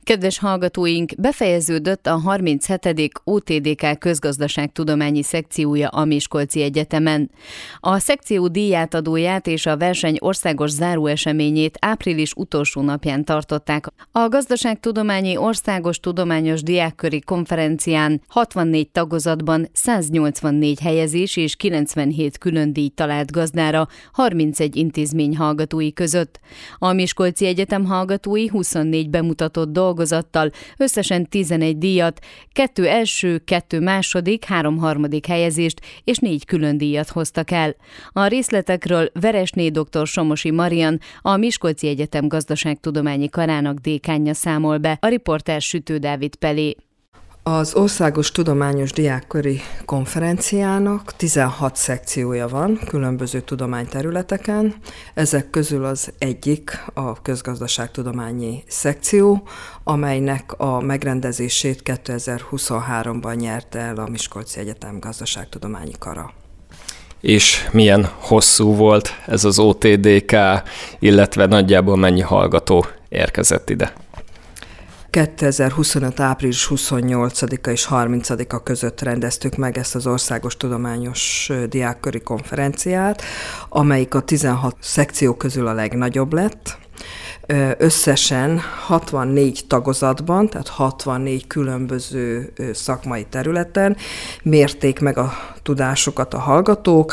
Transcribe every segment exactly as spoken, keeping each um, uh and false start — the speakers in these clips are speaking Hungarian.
Kedves hallgatóink, befejeződött a harminchetedik o té dé ká közgazdaságtudományi szekciója a Miskolci Egyetemen. A szekció díjátadóját és a verseny országos záróeseményét április utolsó napján tartották. A Gazdaságtudományi Országos Tudományos Diákköri Konferencián hatvannégy tagozatban száznyolcvannégy helyezés és kilencvenhét külön díj talált gazdára harmincegy intézmény hallgatói között. A Miskolci Egyetem hallgatói huszonnégy bemutatott dolgozattal összesen tizenegy díjat, kettő első, kettő második, három harmadik helyezést és négy külön díjat hoztak el. A részletekről Veresné dr. Somosi Marian, a Miskolci Egyetem Gazdaságtudományi Karának dékánja számol be, a riporter Sütő Dávid Pelé. Az Országos Tudományos Diákköri Konferenciának tizenhat szekciója van különböző tudományterületeken. Ezek közül az egyik a közgazdaságtudományi szekció, amelynek a megrendezését kétezer-huszonháromban nyerte el a Miskolci Egyetem Gazdaságtudományi Kara. És milyen hosszú volt ez az o té dé ká, illetve nagyjából mennyi hallgató érkezett ide? kétezer-huszonöt. április huszonnyolcadika és harmincadika között rendeztük meg ezt az Országos Tudományos Diákköri Konferenciát, amelyik a tizenhat szekció közül a legnagyobb lett. Összesen hatvannégy tagozatban, tehát hatvannégy különböző szakmai területen mérték meg a tudásukat a hallgatók.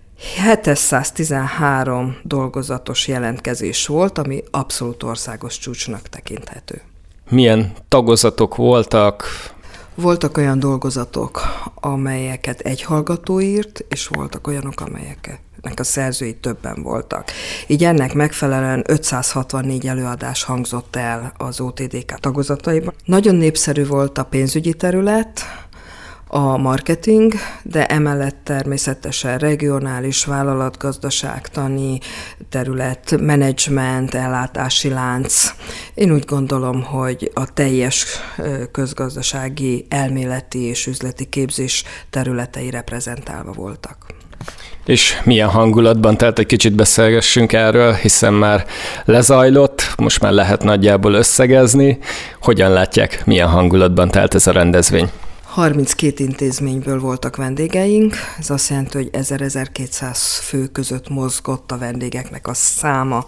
hétszáztizenhárom dolgozatos jelentkezés volt, ami abszolút országos csúcsnak tekinthető. Milyen tagozatok voltak? Voltak olyan dolgozatok, amelyeket egy hallgató írt, és voltak olyanok, amelyeknek a szerzői többen voltak. Így ennek megfelelően ötszázhatvannégy előadás hangzott el az o té dé ká tagozataiban. Nagyon népszerű volt a pénzügyi terület, a marketing, de emellett természetesen regionális vállalatgazdaságtani terület, menedzsment, ellátási lánc. Én úgy gondolom, hogy a teljes közgazdasági, elméleti és üzleti képzés területei reprezentálva voltak. És milyen hangulatban, tehát egy kicsit beszélgessünk erről, hiszen már lezajlott, most már lehet nagyjából összegezni. Hogyan látják, milyen hangulatban telt ez a rendezvény? harminckét intézményből voltak vendégeink, ez azt jelenti, hogy ezer-ezerkétszáz fő között mozgott a vendégeknek a száma.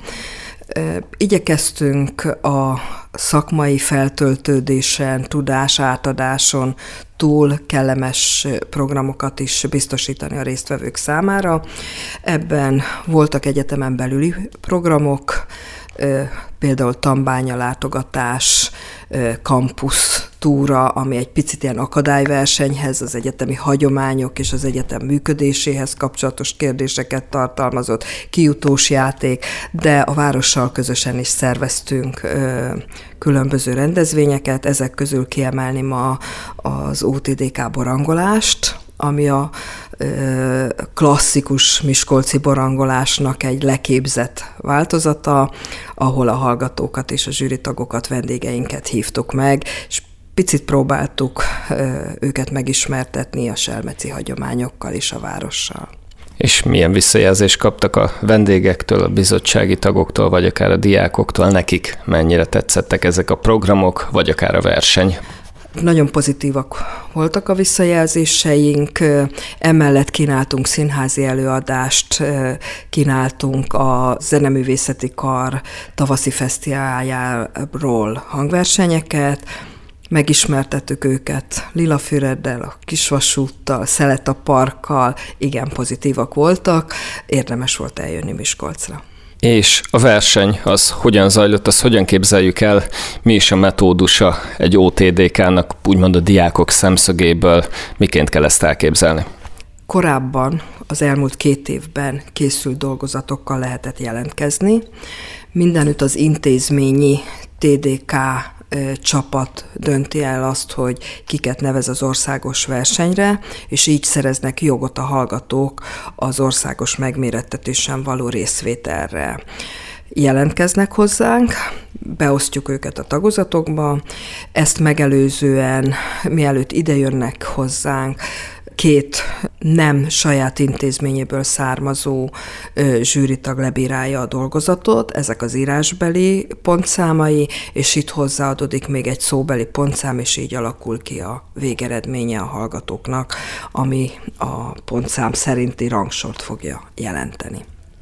Igyekeztünk a szakmai feltöltődésen, tudásátadáson túl kellemes programokat is biztosítani a résztvevők számára. Ebben voltak egyetemen belüli programok, például tanbánya látogatás, kampusz túra, ami egy picit ilyen akadályversenyhez, az egyetemi hagyományok és az egyetem működéséhez kapcsolatos kérdéseket tartalmazott, kijutós játék, de a várossal közösen is szerveztünk különböző rendezvényeket, ezek közül kiemelni ma az o té dé ká borangolást, ami a klasszikus miskolci borangolásnak egy leképzett változata, ahol a hallgatókat és a zsűritagokat, vendégeinket hívtuk meg, és picit próbáltuk őket megismertetni a selmeci hagyományokkal és a várossal. És milyen visszajelzést kaptak a vendégektől, a bizottsági tagoktól, vagy akár a diákoktól, nekik mennyire tetszettek ezek a programok, vagy akár a verseny? Nagyon pozitívak voltak a visszajelzéseink, emellett kínáltunk színházi előadást, kínáltunk a Zeneművészeti Kar tavaszi fesztiváljáról hangversenyeket, megismertettük őket Lilafüreddel, a Kisvasúttal, Szeleta Parkkal, igen pozitívak voltak, érdemes volt eljönni Miskolcra. És a verseny az hogyan zajlott, az hogyan képzeljük el, mi is a metódusa egy o té dé ká-nak, úgymond a diákok szemszögéből, miként kell ezt elképzelni? Korábban, az elmúlt két évben készült dolgozatokkal lehetett jelentkezni. Mindenütt az intézményi té dé ká csapat dönti el azt, hogy kiket nevez az országos versenyre, és így szereznek jogot a hallgatók az országos megmérettetésen való részvételre. Jelentkeznek hozzánk, beosztjuk őket a tagozatokba, ezt megelőzően, mielőtt idejönnek hozzánk, két nem saját intézményéből származó zsűritag lebírálja a dolgozatot, ezek az írásbeli pontszámai, és itt hozzáadódik még egy szóbeli pontszám, és így alakul ki a végeredménye a hallgatóknak, ami a pontszám szerinti rangsort fogja jelenteni.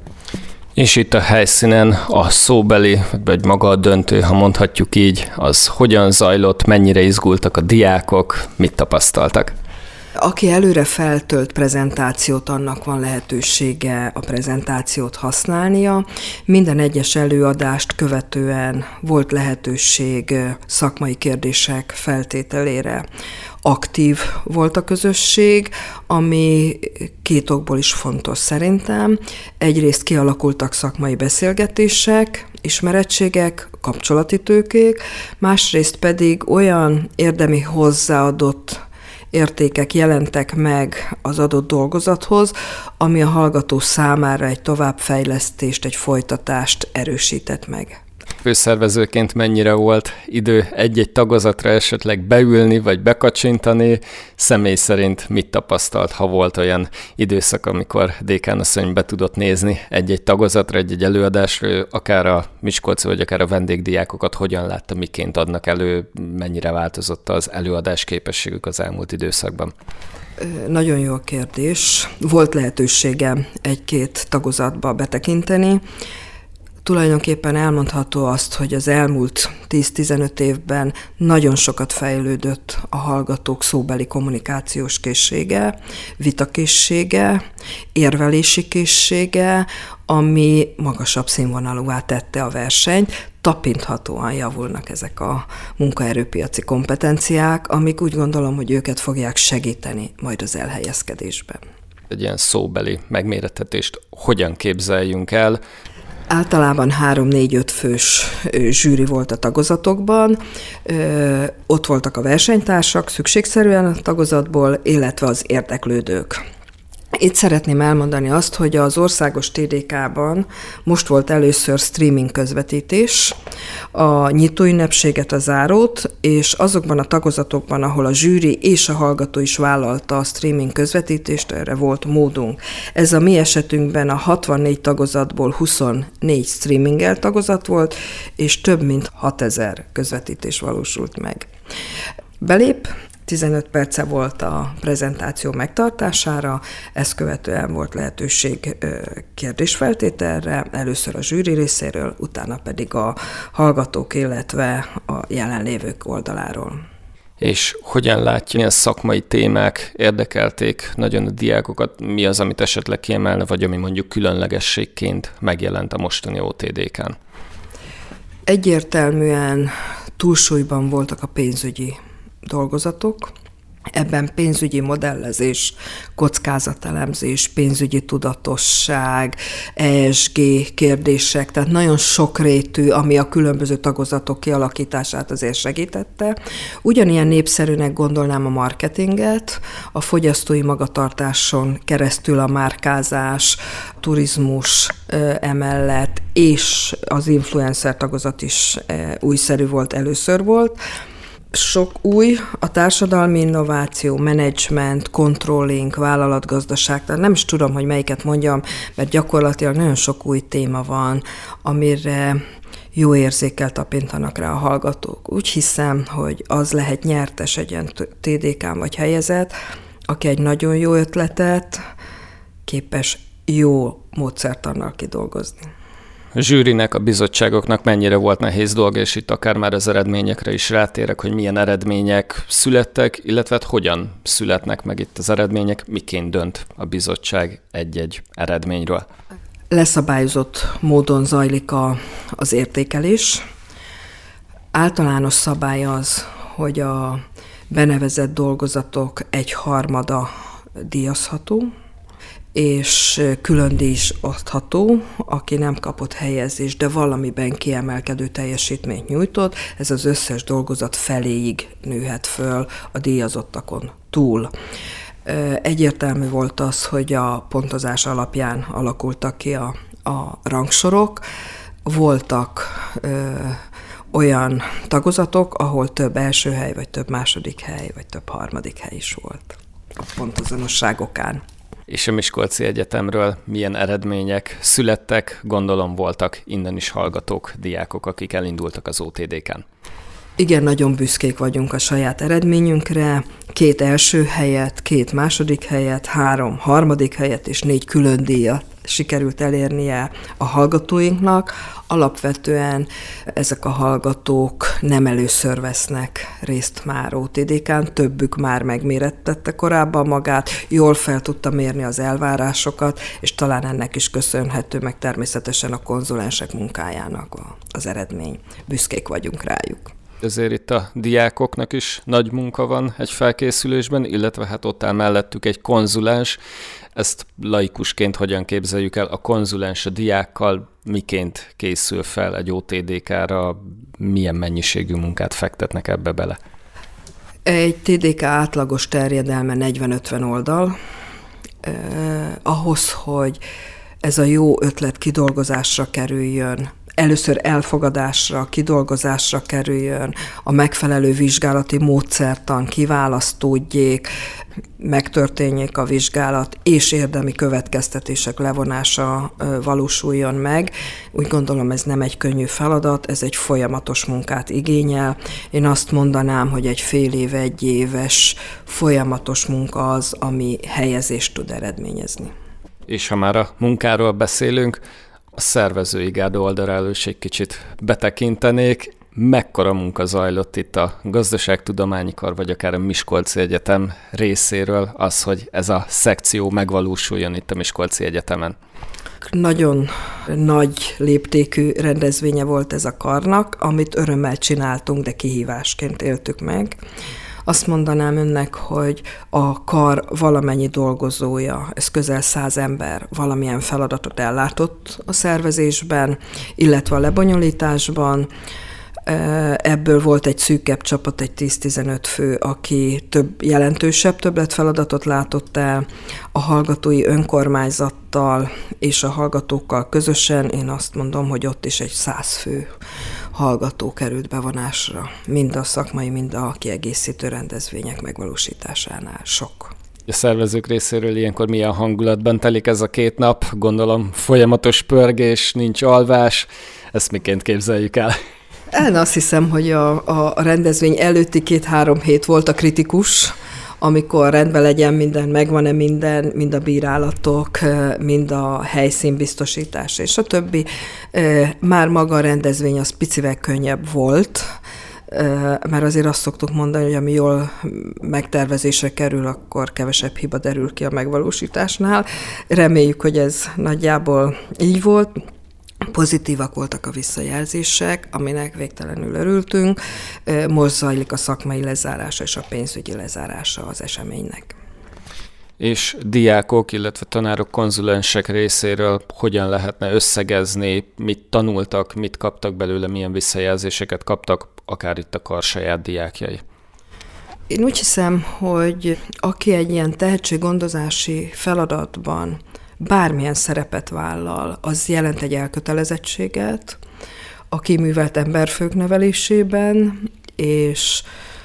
És itt a helyszínen a szóbeli, vagy maga a döntő, ha mondhatjuk így, az hogyan zajlott, mennyire izgultak a diákok, mit tapasztaltak? Aki előre feltölt prezentációt, annak van lehetősége a prezentációt használnia. Minden egyes előadást követően volt lehetőség szakmai kérdések feltételére. Aktív volt a közösség, ami két okból is fontos szerintem. Egyrészt kialakultak szakmai beszélgetések, ismerettségek, kapcsolati tőkék, másrészt pedig olyan érdemi hozzáadott értékek jelentek meg az adott dolgozathoz, ami a hallgató számára egy továbbfejlesztést, egy folytatást erősített meg. Főszervezőként mennyire volt idő egy-egy tagozatra esetleg beülni, vagy bekacsintani? Személy szerint mit tapasztalt, ha volt olyan időszak, amikor dékánasszony be tudott nézni egy-egy tagozatra, egy-egy előadásra, akár a miskolci, vagy akár a vendégdiákokat hogyan látta, miként adnak elő, mennyire változott az előadás képességük az elmúlt időszakban? Nagyon jó a kérdés. Volt lehetőségem egy-két tagozatba betekinteni. Tulajdonképpen elmondható azt, hogy az elmúlt tíz-tizenöt évben nagyon sokat fejlődött a hallgatók szóbeli kommunikációs készsége, vitakészsége, érvelési készsége, ami magasabb színvonalúvá tette a versenyt. Tapinthatóan javulnak ezek a munkaerőpiaci kompetenciák, amik úgy gondolom, hogy őket fogják segíteni majd az elhelyezkedésben. Egy ilyen szóbeli megmérettetést hogyan képzeljünk el? Általában három-négy-öt fős zsűri volt a tagozatokban, ott voltak a versenytársak szükségszerűen a tagozatból, illetve az érdeklődők. Itt szeretném elmondani azt, hogy az országos té dé ká-ban most volt először streaming közvetítés, a nyitóünnepséget, a zárót, és azokban a tagozatokban, ahol a zsűri és a hallgató is vállalta a streaming közvetítést, erre volt módunk. Ez a mi esetünkben a hatvannégy tagozatból huszonnégy streamingel tagozat volt, és több mint hatezer közvetítés valósult meg. Belép, tizenöt perce volt a prezentáció megtartására, ezt követően volt lehetőség kérdésfeltételre, először a zsűri részéről, utána pedig a hallgatók, illetve a jelenlévők oldaláról. És hogyan látja, milyen szakmai témák érdekelték nagyon a diákokat, mi az, amit esetleg kiemelne, vagy ami mondjuk különlegességként megjelent a mostani o té dé ká-n? Egyértelműen túlsúlyban voltak a pénzügyi dolgozatok. Ebben pénzügyi modellezés, kockázatelemzés, pénzügyi tudatosság, e es gé kérdések, tehát nagyon sokrétű, ami a különböző tagozatok kialakítását azért segítette. Ugyanilyen népszerűnek gondolnám a marketinget, a fogyasztói magatartáson keresztül a márkázás, turizmus emellett, és az influencer tagozat is újszerű volt, először volt. Sok új, a társadalmi innováció, menedzsment, controlling, vállalatgazdaság, tehát nem is tudom, hogy melyiket mondjam, mert gyakorlatilag nagyon sok új téma van, amire jó érzékkel tapintanak rá a hallgatók. Úgy hiszem, hogy az lehet nyertes egy ilyen té dé ká-n vagy helyezett, aki egy nagyon jó ötletet képes jó módszertannal kidolgozni. A zsűrinek, a bizottságoknak mennyire volt nehéz dolga, és itt akár már az eredményekre is rátérek, hogy milyen eredmények születtek, illetve hát hogyan születnek meg itt az eredmények, miként dönt a bizottság egy-egy eredményről. Leszabályozott módon zajlik a, az értékelés. Általános szabály az, hogy a benevezett dolgozatok egy harmada díjazható, és külön díj is osztható, aki nem kapott helyezést, de valamiben kiemelkedő teljesítményt nyújtott, ez az összes dolgozat feléig nőhet föl a díjazottakon túl. Egyértelmű volt az, hogy a pontozás alapján alakultak ki a, a rangsorok. Voltak ö, olyan tagozatok, ahol több első hely, vagy több második hely, vagy több harmadik hely is volt. a pontozonosságokán. És a Miskolci Egyetemről milyen eredmények születtek? Gondolom voltak innen is hallgatók, diákok, akik elindultak az o té dé ká-n. Igen, nagyon büszkék vagyunk a saját eredményünkre. Két első helyet, két második helyet, három harmadik helyet és négy külön díjat sikerült elérnie a hallgatóinknak. Alapvetően ezek a hallgatók nem először vesznek részt már o té dé ká-n, többük már megmérettette korábban magát, jól fel tudta mérni az elvárásokat, és talán ennek is köszönhető meg természetesen a konzulensek munkájának az eredmény. Büszkék vagyunk rájuk. Ezért itt a diákoknak is nagy munka van egy felkészülésben, illetve hát ott áll mellettük egy konzulens. Ezt laikusként hogyan képzeljük el? A konzulens a diákkal miként készül fel egy o té dé ká-ra, milyen mennyiségű munkát fektetnek ebbe bele? Egy té dé ká átlagos terjedelme negyven-ötven oldal. Eh, ahhoz, hogy ez a jó ötlet kidolgozásra kerüljön, először elfogadásra, kidolgozásra kerüljön, a megfelelő vizsgálati módszertan kiválasztódjék, megtörténjék a vizsgálat, és érdemi következtetések levonása valósuljon meg. Úgy gondolom, ez nem egy könnyű feladat, ez egy folyamatos munkát igényel. Én azt mondanám, hogy egy fél év, egy éves folyamatos munka az, ami helyezést tud eredményezni. És ha már a munkáról beszélünk, a szervezői gárda oldaláról is egy kicsit betekintenék. Mekkora munka zajlott itt a Gazdaságtudományi Kar, vagy akár a Miskolci Egyetem részéről az, hogy ez a szekció megvalósuljon itt a Miskolci Egyetemen? Nagyon nagy léptékű rendezvénye volt ez a karnak, amit örömmel csináltunk, de kihívásként éltük meg. Azt mondanám önnek, hogy a kar valamennyi dolgozója, ez közel száz ember valamilyen feladatot ellátott a szervezésben, illetve a lebonyolításban. Ebből volt egy szűkebb csapat, egy tíz-tizenöt fő, aki több jelentősebb többletfeladatot látott el. A hallgatói önkormányzattal és a hallgatókkal közösen, én azt mondom, hogy ott is egy száz fő hallgató került bevonásra, mind a szakmai, mind a kiegészítő rendezvények megvalósításánál. Sok. A szervezők részéről ilyenkor milyen hangulatban telik ez a két nap? Gondolom folyamatos pörgés, nincs alvás. Ezt miként képzeljük el? Én azt hiszem, hogy a, a rendezvény előtti két-három hét volt a kritikus, amikor rendben legyen minden, megvan-e minden, mind a bírálatok, mind a helyszínbiztosítás és a többi. Már maga a rendezvény az picivel könnyebb volt, mert azért azt szoktuk mondani, hogy ami jól megtervezésre kerül, akkor kevesebb hiba derül ki a megvalósításnál. Reméljük, hogy ez nagyjából így volt. Pozitívak voltak a visszajelzések, aminek végtelenül örültünk. Most zajlik a szakmai lezárása és a pénzügyi lezárása az eseménynek. És diákok, illetve tanárok, konzulensek részéről hogyan lehetne összegezni, mit tanultak, mit kaptak belőle, milyen visszajelzéseket kaptak, akár itt a kar saját diákjai? Én úgy hiszem, hogy aki egy ilyen tehetséggondozási feladatban bármilyen szerepet vállal, az jelent egy elkötelezettséget a kiművelt emberfők nevelésében, és,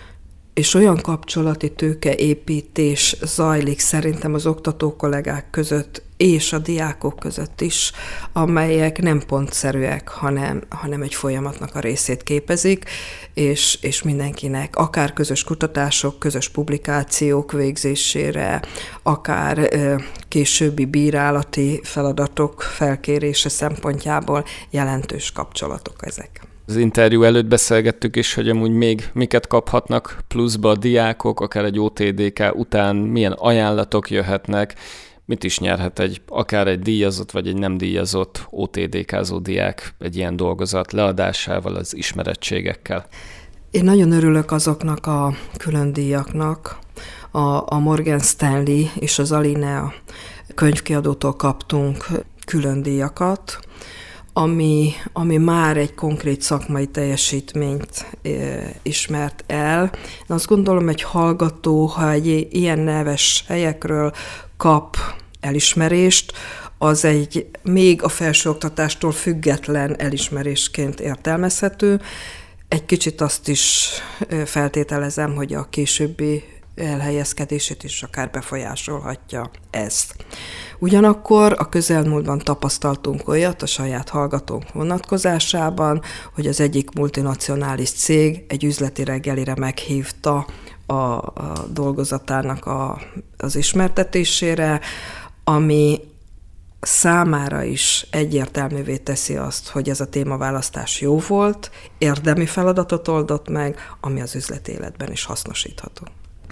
és olyan kapcsolati tőkeépítés zajlik szerintem az oktató kollégák között és a diákok között is, amelyek nem pontszerűek, hanem, hanem egy folyamatnak a részét képezik, és, és mindenkinek akár közös kutatások, közös publikációk végzésére, akár ö, későbbi bírálati feladatok felkérése szempontjából jelentős kapcsolatok ezek. Az interjú előtt beszélgettük is, hogy amúgy még miket kaphatnak pluszba a diákok, akár egy o té dé ká után, milyen ajánlatok jöhetnek, mit is nyerhet egy, akár egy díjazott vagy egy nem díjazott o té dé ká-zó diák egy ilyen dolgozat leadásával, az ismerettségekkel? Én nagyon örülök azoknak a külön díjaknak. A, a Morgan Stanley és az Alinea könyvkiadótól kaptunk külön díjakat, ami, ami már egy konkrét szakmai teljesítményt e, ismert el. Én azt gondolom, egy hallgató, ha egy ilyen neves helyekről kap elismerést, az egy még a felsőoktatástól független elismerésként értelmezhető. Egy kicsit azt is feltételezem, hogy a későbbi elhelyezkedését is akár befolyásolhatja ezt. Ugyanakkor a közelmúltban tapasztaltunk olyat a saját hallgatónk vonatkozásában, hogy az egyik multinacionális cég egy üzleti reggelire meghívta a, a dolgozatának a, az ismertetésére, ami számára is egyértelművé teszi azt, hogy ez a témaválasztás jó volt, érdemi feladatot oldott meg, ami az üzleti életben is hasznosítható.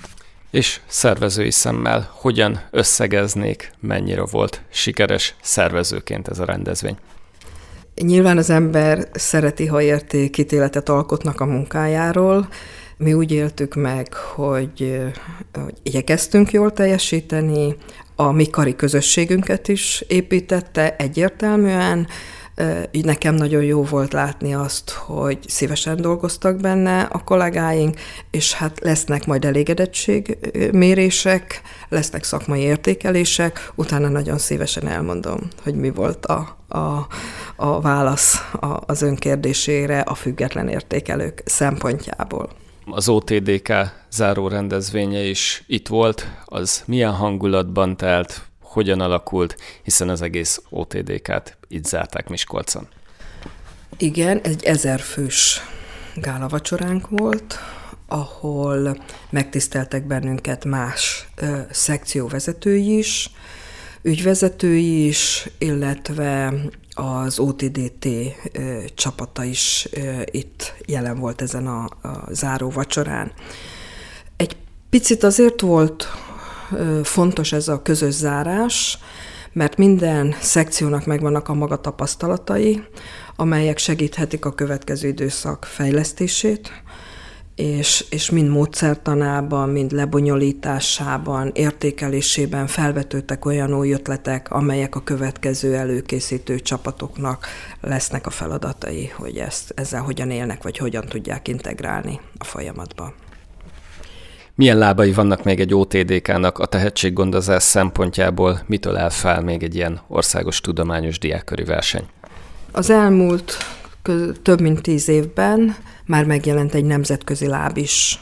És szervezői szemmel hogyan összegeznék, mennyire volt sikeres szervezőként ez a rendezvény? Nyilván az ember szereti, ha értékítéletet alkotnak a munkájáról. Mi úgy éltük meg, hogy, hogy igyekeztünk jól teljesíteni, a mi kari közösségünket is építette egyértelműen. Nekem nagyon jó volt látni azt, hogy szívesen dolgoztak benne a kollégáink, és hát lesznek majd elégedettségmérések, lesznek szakmai értékelések, utána nagyon szívesen elmondom, hogy mi volt a, a, a válasz az önkérdésére a független értékelők szempontjából. Az o té dé ká záró rendezvénye is itt volt, az milyen hangulatban telt, hogyan alakult, hiszen az egész o té dé kát itt zárták Miskolcon. Igen, egy ezerfős gálavacsoránk volt, ahol megtiszteltek bennünket más ö, szekcióvezetői is, ügyvezetői is, illetve az o té dé té ö, csapata is ö, itt jelen volt ezen a, a záró vacsorán. Egy picit azért volt ö, fontos ez a közös zárás, mert minden szekciónak megvannak a maga tapasztalatai, amelyek segíthetik a következő időszak fejlesztését, és, és mind módszertanában, mind lebonyolításában, értékelésében felvetődtek olyan új ötletek, amelyek a következő előkészítő csapatoknak lesznek a feladatai, hogy ezt, ezzel hogyan élnek, vagy hogyan tudják integrálni a folyamatba. Milyen lábai vannak még egy o té dé kának a tehetséggondozás szempontjából? Mitől áll fel még egy ilyen országos tudományos diákköri verseny? Az elmúlt köz, több mint tíz évben már megjelent egy nemzetközi láb is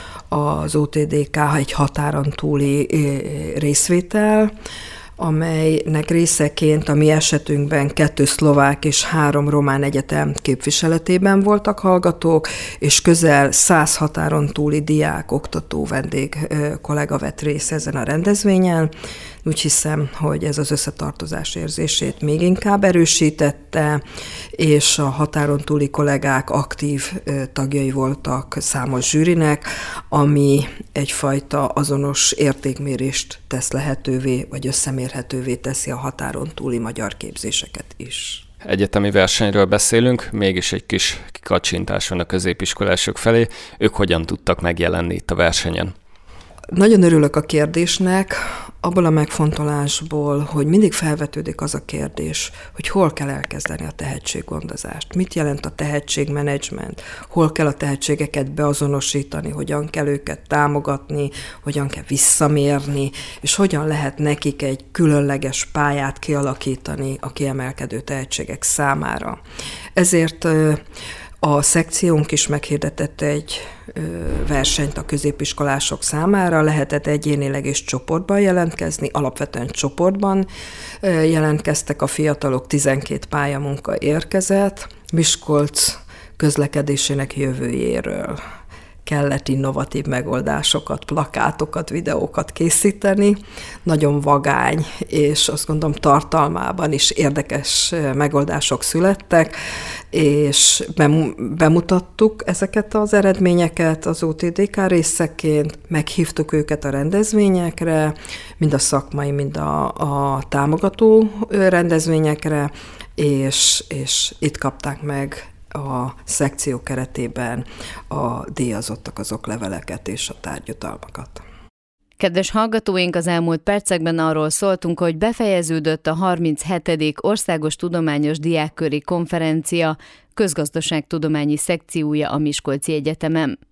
az o té dé ká, egy határon túli részvétel, amelynek részeként a mi esetünkben kettő szlovák és három román egyetem képviseletében voltak hallgatók, és közel száz határon túli diák, oktató, vendég kollega vett részt ezen a rendezvényen. Úgy hiszem, hogy ez az összetartozás érzését még inkább erősítette, és a határon túli kollégák aktív tagjai voltak számos zsűrinek, ami egyfajta azonos értékmérést tesz lehetővé, vagy összemérhetővé teszi a határon túli magyar képzéseket is. Egyetemi versenyről beszélünk, mégis egy kis kikacsintás van a középiskolások felé. Ők hogyan tudtak megjelenni itt a versenyen? Nagyon örülök a kérdésnek, abból a megfontolásból, hogy mindig felvetődik az a kérdés, hogy hol kell elkezdeni a tehetséggondozást, mit jelent a tehetségmenedzsment, hol kell a tehetségeket beazonosítani, hogyan kell őket támogatni, hogyan kell visszamérni, és hogyan lehet nekik egy különleges pályát kialakítani a kiemelkedő tehetségek számára. Ezért a szekciónk is meghirdetett egy versenyt a középiskolások számára, lehetett egyénileg és csoportban jelentkezni, alapvetően csoportban jelentkeztek a fiatalok, tizenkét pályamunka érkezett, Miskolc közlekedésének jövőjéről kellett innovatív megoldásokat, plakátokat, videókat készíteni. Nagyon vagány, és azt gondolom tartalmában is érdekes megoldások születtek, és bemutattuk ezeket az eredményeket az o té dé ká részeként, meghívtuk őket a rendezvényekre, mind a szakmai, mind a, a támogató rendezvényekre, és, és itt kapták meg a szekció keretében a díjazottak az okleveleket és a tárgyutalmakat. Kedves hallgatóink, az elmúlt percekben arról szóltunk, hogy befejeződött a harminchetedik Országos Tudományos Diákköri Konferencia közgazdaságtudományi szekciója a Miskolci Egyetemen.